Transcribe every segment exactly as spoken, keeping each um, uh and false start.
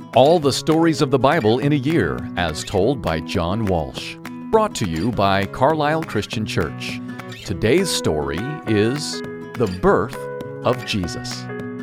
All the stories of the Bible in a year, as told by John Walsh. Brought to you by Carlisle Christian Church. Today's story is the birth of Jesus.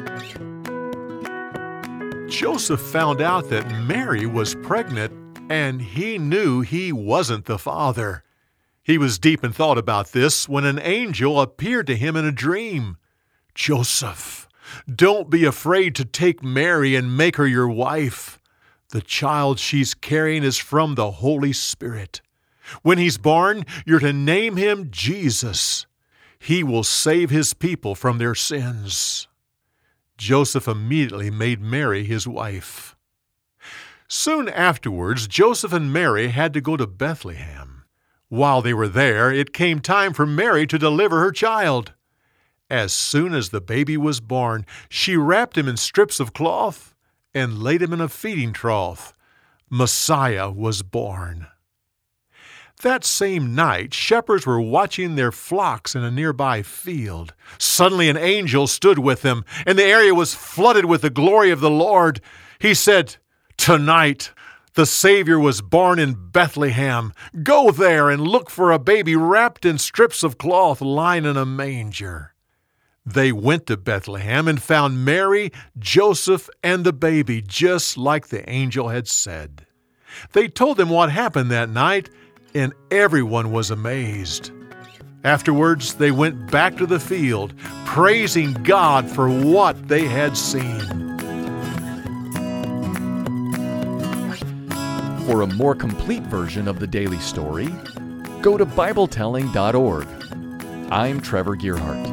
Joseph found out that Mary was pregnant, and he knew he wasn't the father. He was deep in thought about this when an angel appeared to him in a dream. "Joseph, don't be afraid to take Mary and make her your wife. The child she's carrying is from the Holy Spirit. When he's born, you're to name him Jesus. He will save his people from their sins." Joseph immediately made Mary his wife. Soon afterwards, Joseph and Mary had to go to Bethlehem. While they were there, it came time for Mary to deliver her child. As soon as the baby was born, she wrapped him in strips of cloth and laid him in a feeding trough. Messiah was born. That same night, shepherds were watching their flocks in a nearby field. Suddenly an angel stood with them, and the area was flooded with the glory of the Lord. He said, "Tonight, the Savior was born in Bethlehem. Go there and look for a baby wrapped in strips of cloth lying in a manger." They went to Bethlehem and found Mary, Joseph, and the baby, just like the angel had said. They told them what happened that night, and everyone was amazed. Afterwards, they went back to the field, praising God for what they had seen. For a more complete version of the daily story, go to Bible telling dot org. I'm Trevor Gearhart.